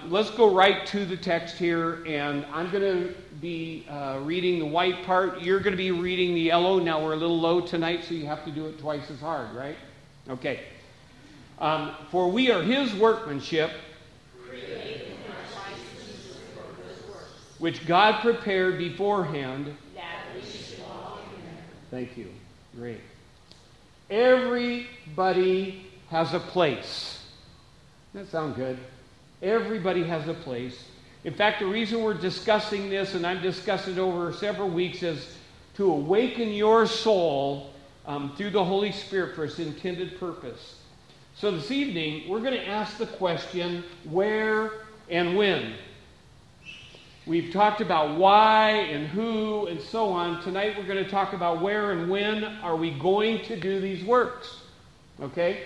let's go right to the text here, and I'm going to be reading the white part. You're going to be reading the yellow. Now, we're a little low tonight, so you have to do it twice as hard, right? Okay. For we are his workmanship, which God prepared beforehand. Thank you. Great. Everybody has a place. That sounds good. Everybody has a place. In fact, the reason we're discussing this, and I'm discussing it over several weeks, is to awaken your soul through the Holy Spirit for its intended purpose. So this evening, we're going to ask the question, where and when? We've talked about why and who and so on. Tonight we're going to talk about where and when are we going to do these works. Okay?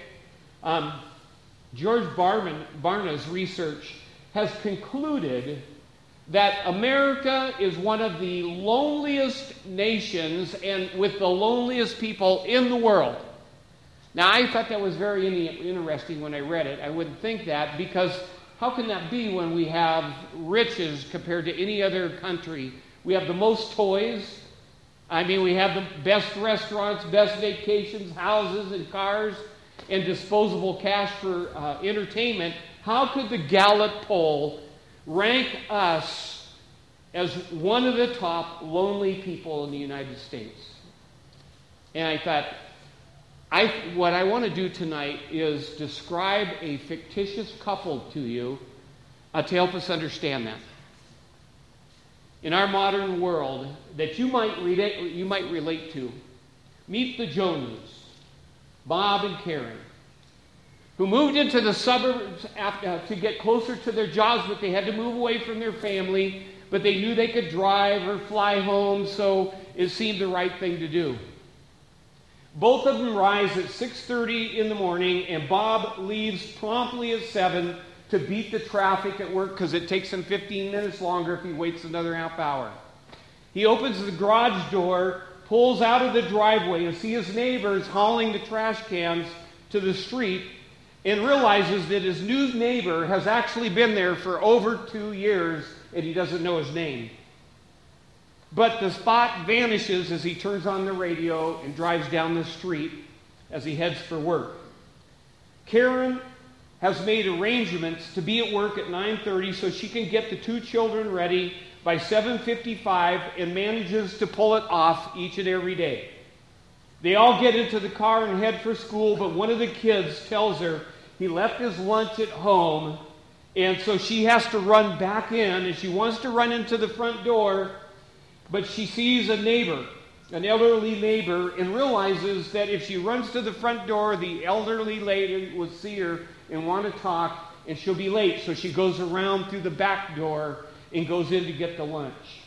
George Barna's research has concluded that America is one of the loneliest nations and with the loneliest people in the world. Now, I thought that was very interesting when I read it. I wouldn't think that, because how can that be when we have riches compared to any other country? We have the most toys. I mean, we have the best restaurants, best vacations, houses and cars, and disposable cash for entertainment. How could the Gallup poll rank us as one of the top lonely people in the United States? And I thought, what I want to do tonight is describe a fictitious couple to you to help us understand that. In our modern world, that you might relate to. Meet the Joneses, Bob and Karen, who moved into the suburbs to get closer to their jobs, but they had to move away from their family, but they knew they could drive or fly home, so it seemed the right thing to do. Both of them rise at 6:30 in the morning, and Bob leaves promptly at 7 to beat the traffic at work because it takes him 15 minutes longer if he waits another half hour. He opens the garage door, pulls out of the driveway, and sees his neighbors hauling the trash cans to the street, and realizes that his new neighbor has actually been there for over 2 years, and he doesn't know his name. But the spot vanishes as he turns on the radio and drives down the street as he heads for work. Karen has made arrangements to be at work at 9:30 so she can get the 2 children ready by 7:55 and manages to pull it off each and every day. They all get into the car and head for school, but one of the kids tells her he left his lunch at home, and so she has to run back in, and she wants to run into the front door, but she sees a neighbor, an elderly neighbor, and realizes that if she runs to the front door, the elderly lady will see her and want to talk, and she'll be late. So she goes around through the back door and goes in to get the lunch.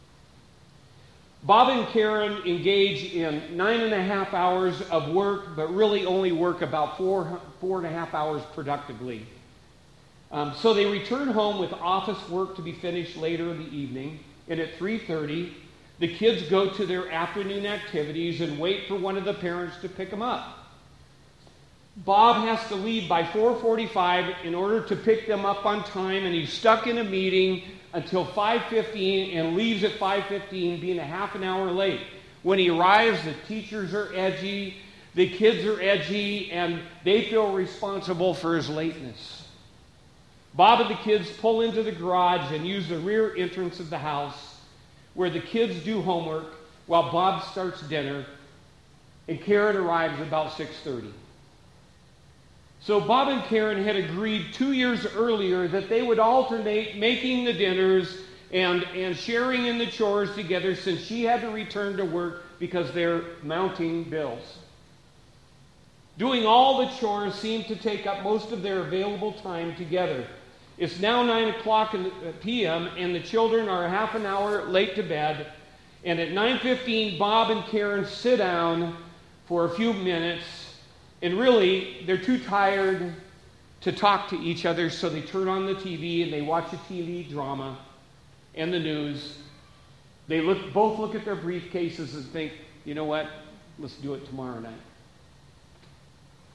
Bob and Karen engage in 9.5 hours of work, but really only work about 4.5 hours productively. So they return home with office work to be finished later in the evening. And at 3:30, the kids go to their afternoon activities and wait for one of the parents to pick them up. Bob has to leave by 4:45 in order to pick them up on time, and he's stuck in a meeting until 5:15 and leaves at 5:15, being a half an hour late. When he arrives, the teachers are edgy, the kids are edgy, and they feel responsible for his lateness. Bob and the kids pull into the garage and use the rear entrance of the house where the kids do homework while Bob starts dinner, and Karen arrives about 6:30. So Bob and Karen had agreed 2 years earlier that they would alternate making the dinners and sharing in the chores together, since she had to return to work because they're mounting bills. Doing all the chores seemed to take up most of their available time together. It's now 9 o'clock p.m., and the children are a half an hour late to bed. And at 9:15, Bob and Karen sit down for a few minutes, and really, they're too tired to talk to each other, so they turn on the TV and they watch a TV drama and the news. They both look at their briefcases and think, you know what, let's do it tomorrow night.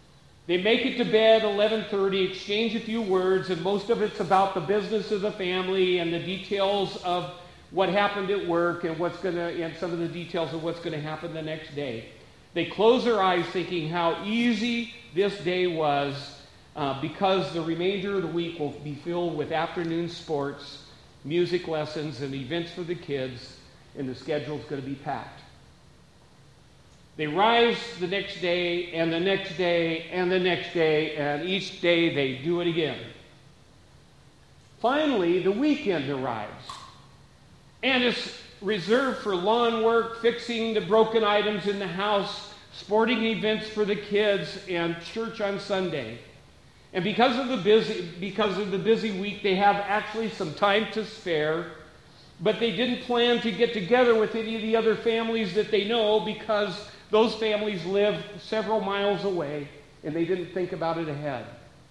They make it to bed 11:30, exchange a few words, and most of it's about the business of the family and the details of what happened at work and some of the details of what's going to happen the next day. They close their eyes thinking how easy this day was because the remainder of the week will be filled with afternoon sports, music lessons, and events for the kids, and the schedule's going to be packed. They rise the next day, and the next day, and the next day, and each day they do it again. Finally, the weekend arrives, and it's reserved for lawn work, fixing the broken items in the house, sporting events for the kids, and church on Sunday. And because of the busy week, they have actually some time to spare, but they didn't plan to get together with any of the other families that they know because those families live several miles away, and they didn't think about it ahead.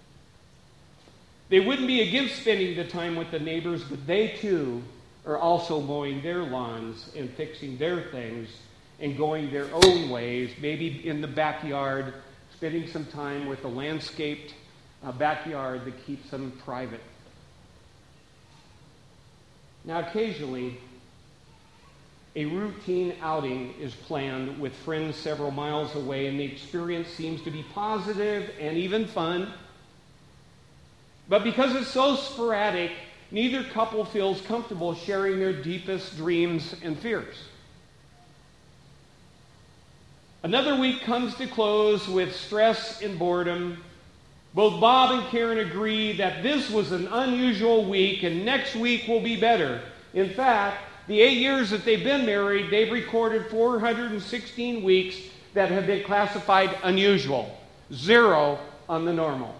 They wouldn't be against spending the time with the neighbors, but they too are also mowing their lawns and fixing their things and going their own ways, maybe in the backyard, spending some time with a landscaped backyard that keeps them private. Now, occasionally, a routine outing is planned with friends several miles away, and the experience seems to be positive and even fun. But because it's so sporadic, neither couple feels comfortable sharing their deepest dreams and fears. Another week comes to close with stress and boredom. Both Bob and Karen agree that this was an unusual week and next week will be better. In fact, the 8 years that they've been married, they've recorded 416 weeks that have been classified unusual. 0 on the normal.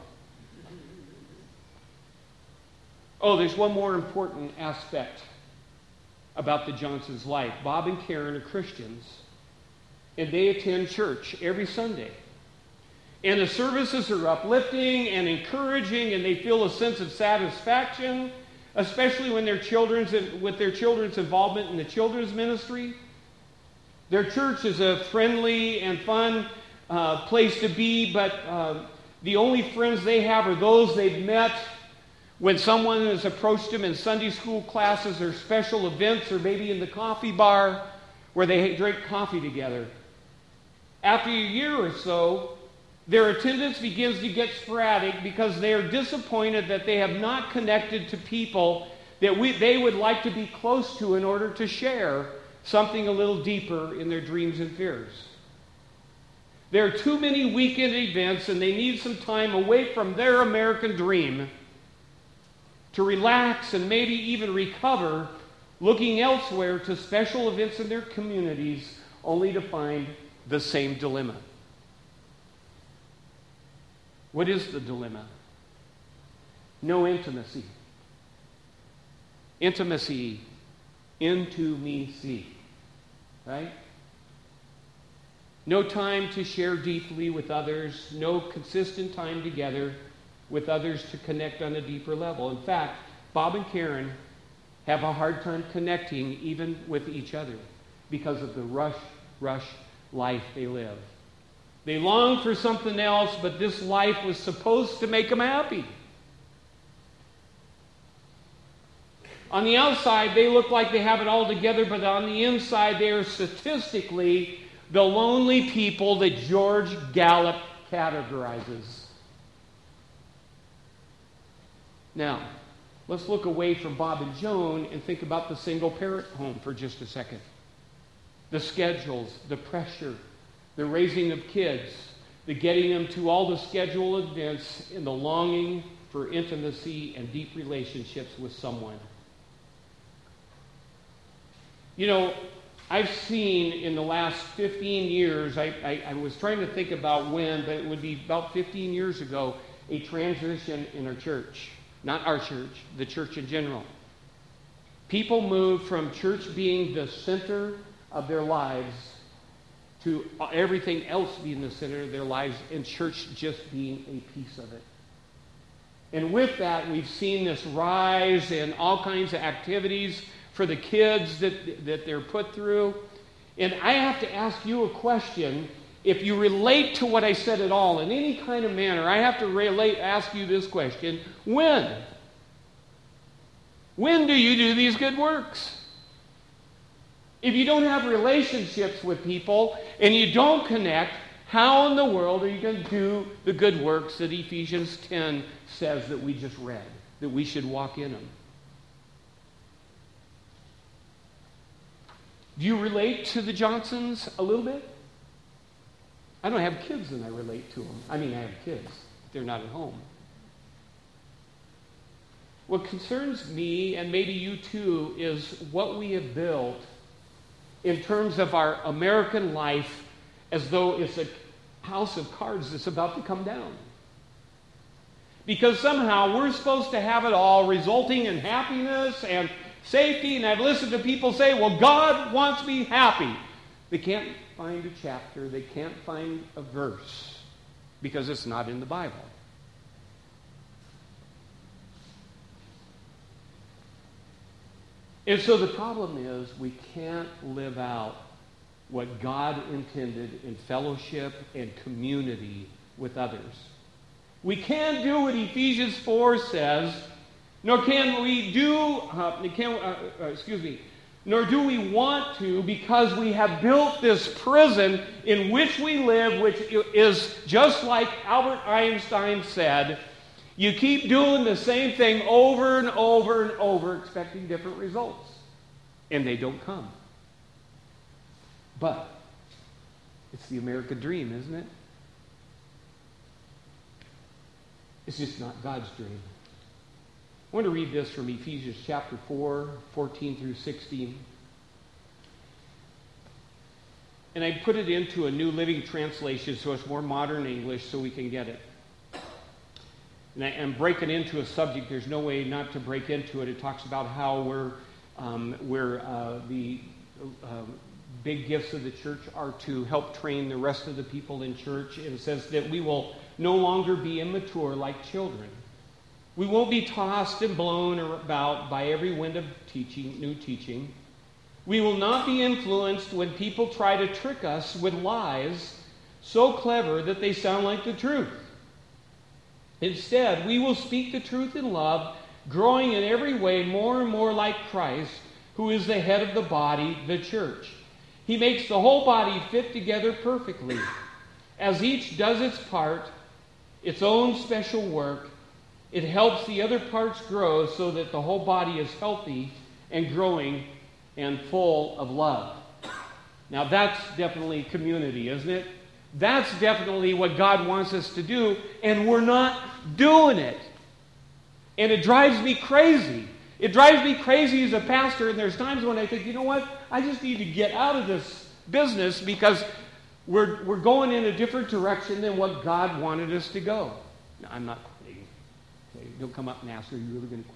Oh, there's one more important aspect about the Johnsons' life. Bob and Karen are Christians, and they attend church every Sunday. And the services are uplifting and encouraging, and they feel a sense of satisfaction, especially when with their children's involvement in the children's ministry. Their church is a friendly and fun place to be, but the only friends they have are those they've met when someone has approached them in Sunday school classes or special events, or maybe in the coffee bar where they drink coffee together. After a year or so, their attendance begins to get sporadic because they are disappointed that they have not connected to people that they would like to be close to in order to share something a little deeper in their dreams and fears. There are too many weekend events, and they need some time away from their American dream to relax and maybe even recover, looking elsewhere to special events in their communities, only to find the same dilemma. What is the dilemma? No intimacy. Intimacy. Intimacy. Right? No time to share deeply with others. No consistent time together with others to connect on a deeper level. In fact, Bob and Karen have a hard time connecting even with each other because of the rush life they live. They long for something else, but this life was supposed to make them happy. On the outside, they look like they have it all together, but on the inside, they are statistically the lonely people that George Gallup categorizes. Now, let's look away from Bob and Joan and think about the single-parent home for just a second. The schedules, the pressure, the raising of kids, the getting them to all the scheduled events, and the longing for intimacy and deep relationships with someone. You know, I've seen in the last 15 years, I was trying to think about when, but it would be about 15 years ago, a transition in our church. Not our church, the church in general. People moved from church being the center of their lives to everything else being the center of their lives, and church just being a piece of it. And with that, we've seen this rise in all kinds of activities for the kids that they're put through. And I have to ask you a question. if you relate to what I said at all in any kind of manner, I have to ask you this question: when? When do you do these good works? If you don't have relationships with people and you don't connect, how in the world are you going to do the good works that Ephesians 10 says that we just read, that we should walk in them? Do you relate to the Johnsons a little bit? I don't have kids and I relate to them. I mean, I have kids. They're not at home. What concerns me, and maybe you too, is what we have built in terms of our American life as though it's a house of cards that's about to come down. Because somehow we're supposed to have it all, resulting in happiness and safety. And I've listened to people say, well, God wants me happy. They can't find a chapter. They can't find a verse because it's not in the Bible. And so the problem is we can't live out what God intended in fellowship and community with others. We can't do what Ephesians 4 says, nor can we do, nor do we want to, because we have built this prison in which we live, which is just like Albert Einstein said, you keep doing the same thing over and over and over, expecting different results. And they don't come. But it's the American dream, isn't it? It's just not God's dream. I want to read this from Ephesians chapter 4, 14 through 16. And I put it into a New Living Translation so it's more modern English so we can get it. And I'm breaking into a subject. There's no way not to break into it. It talks about how the big gifts of the church are to help train the rest of the people in church. And it says that we will no longer be immature like children. We won't be tossed and blown about by every wind of new teaching. We will not be influenced when people try to trick us with lies so clever that they sound like the truth. Instead, we will speak the truth in love, growing in every way more and more like Christ, who is the head of the body, the church. He makes the whole body fit together perfectly. As each does its part, its own special work, it helps the other parts grow so that the whole body is healthy and growing and full of love. Now that's definitely community, isn't it? That's definitely what God wants us to do, and we're not doing it. And it drives me crazy. It drives me crazy as a pastor, and there's times when I think, you know what? I just need to get out of this business because we're going in a different direction than what God wanted us to go. Now, I'm not quitting. Okay, don't come up and ask, are you really going to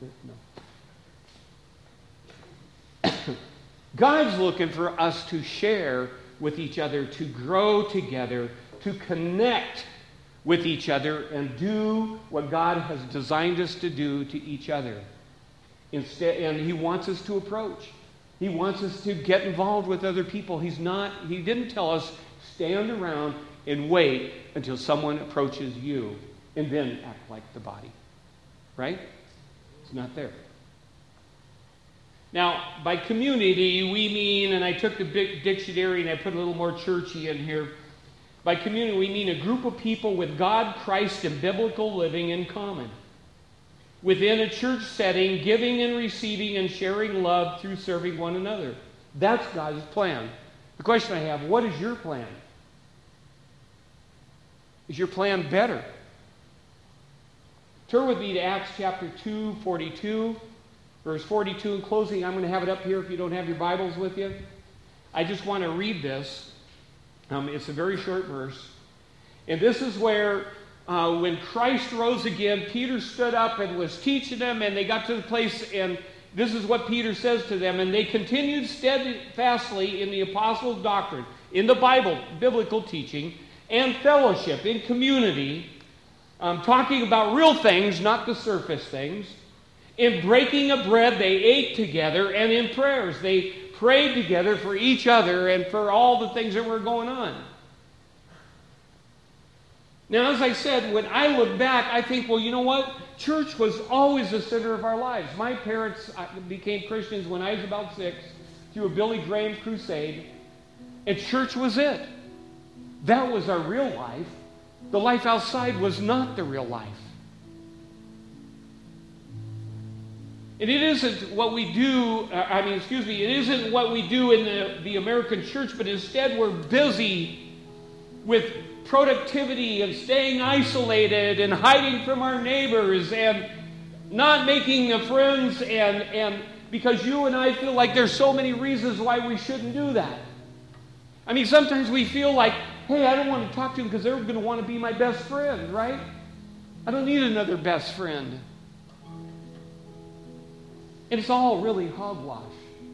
quit? No. God's looking for us to share with each other, to grow together, to connect with each other, and do what God has designed us to do to each other. And He wants us to approach. He wants us to get involved with other people. He didn't tell us stand around and wait until someone approaches you and then act like the body. Right? It's not there. Now, by community, we mean, and I took the big dictionary and I put a little more churchy in here. By community, we mean a group of people with God, Christ, and biblical living in common. Within a church setting, giving and receiving and sharing love through serving one another. That's God's plan. The question I have, what is your plan? Is your plan better? Turn with me to Acts chapter 2, 42. Verse 42 in closing. I'm going to have it up here if you don't have your Bibles with you. I just want to read this. It's a very short verse. And this is where when Christ rose again, Peter stood up and was teaching them, and they got to the place, and this is what Peter says to them. And they continued steadfastly in the apostles' doctrine, in the Bible, biblical teaching, and fellowship, in community, talking about real things, not the surface things. In breaking of bread, they ate together, and in prayers, they prayed together for each other and for all the things that were going on. Now, as I said, when I look back, I think, well, you know what? Church was always the center of our lives. My parents became Christians when I was about 6 through a Billy Graham crusade, and church was it. That was our real life. The life outside was not the real life. And it isn't what we do, it isn't what we do in the American church, but instead we're busy with productivity and staying isolated and hiding from our neighbors and not making the friends and because you and I feel like there's so many reasons why we shouldn't do that. I mean, sometimes we feel like, hey, I don't want to talk to them because they're going to want to be my best friend, right? I don't need another best friend. And it's all really hogwash.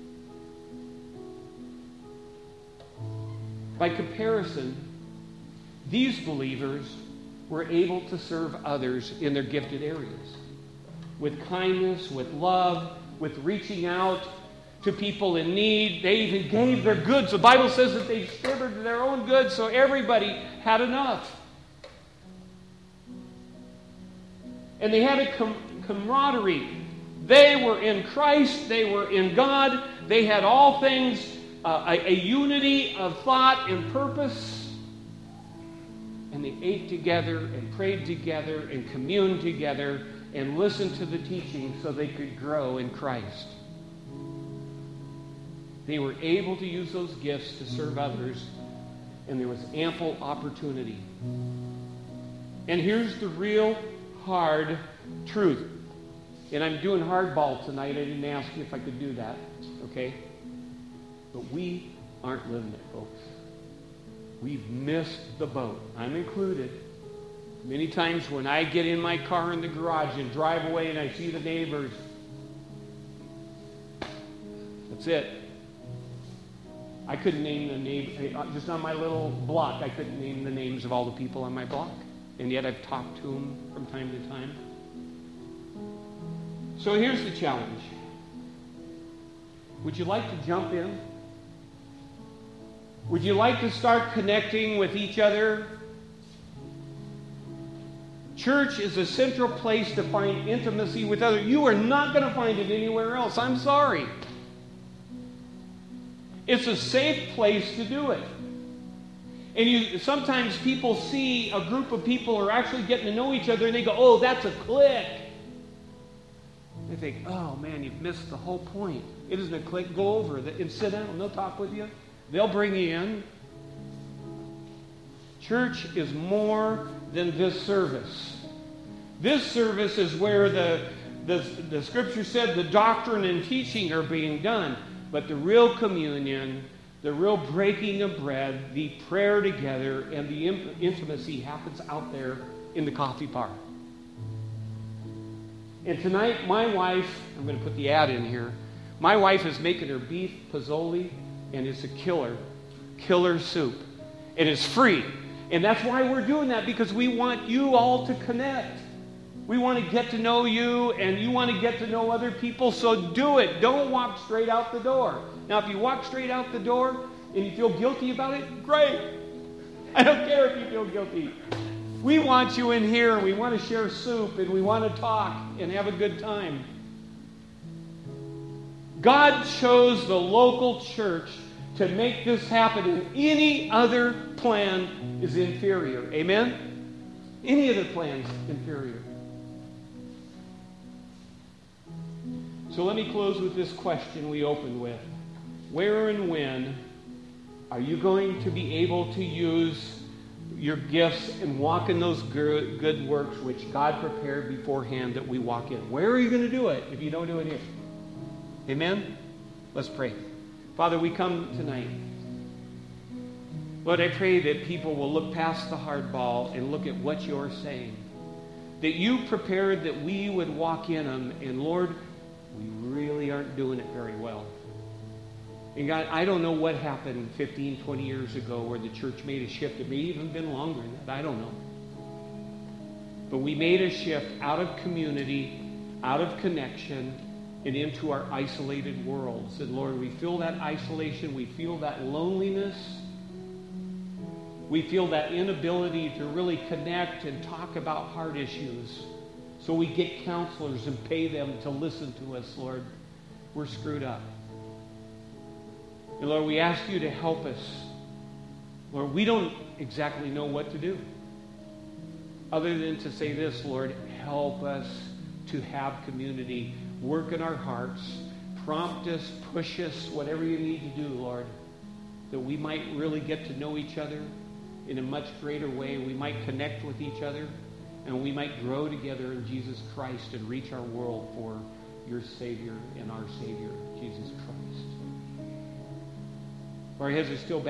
By comparison, these believers were able to serve others in their gifted areas. With kindness, with love, with reaching out to people in need. They even gave their goods. The Bible says that they distributed their own goods so everybody had enough. And they had a camaraderie. They were in Christ. They were in God. They had all things, a unity of thought and purpose. And they ate together and prayed together and communed together and listened to the teaching so they could grow in Christ. They were able to use those gifts to serve others, and there was ample opportunity. And here's the real hard truth. And I'm doing hardball tonight. I didn't ask you if I could do that, okay? But we aren't living it, folks. We've missed the boat. I'm included. Many times when I get in my car in the garage and drive away and I see the neighbors, that's it. I couldn't name the name, just on my little block, I couldn't name the names of all the people on my block. And yet I've talked to them from time to time. So here's the challenge. Would you like to jump in? Would you like to start connecting with each other? Church is a central place to find intimacy with others. You are not going to find it anywhere else. I'm sorry. It's a safe place to do it. And sometimes people see a group of people are actually getting to know each other and they go, oh, that's a clique. They think, oh man, you've missed the whole point. It isn't a clique. Go over and sit down. They'll talk with you. They'll bring you in. Church is more than this service. This service is where the scripture said the doctrine and teaching are being done. But the real communion, the real breaking of bread, the prayer together, and the intimacy happens out there in the coffee bar. And tonight, my wife, I'm going to put the ad in here, my wife is making her beef pozole, and it's a killer soup. And it's free. And that's why we're doing that, because we want you all to connect. We want to get to know you, and you want to get to know other people, so do it. Don't walk straight out the door. Now, if you walk straight out the door and you feel guilty about it, great. I don't care if you feel guilty. We want you in here, and we want to share soup, and we want to talk and have a good time. God chose the local church to make this happen, and any other plan is inferior. Amen? Any other plan is inferior. So let me close with this question we opened with. Where and when are you going to be able to use your gifts and walk in those good works which God prepared beforehand that we walk in? Where are you going to do it if you don't do it here? Amen? Let's pray. Father, we come tonight. Lord, I pray that people will look past the hardball and look at what you're saying. That you prepared that we would walk in them. And Lord, we really aren't doing it very well. And God, I don't know what happened 15, 20 years ago where the church made a shift. It may even have been longer than that. I don't know. But we made a shift out of community, out of connection, and into our isolated worlds. And Lord, we feel that isolation. We feel that loneliness. We feel that inability to really connect and talk about hard issues. So we get counselors and pay them to listen to us, Lord. We're screwed up. And Lord, we ask you to help us. Lord, we don't exactly know what to do. Other than to say this, Lord, help us to have community. Work in our hearts. Prompt us, push us, whatever you need to do, Lord. That we might really get to know each other in a much greater way. We might connect with each other. And we might grow together in Jesus Christ and reach our world for your Savior and our Savior, Jesus Christ. Our heads are still bowed.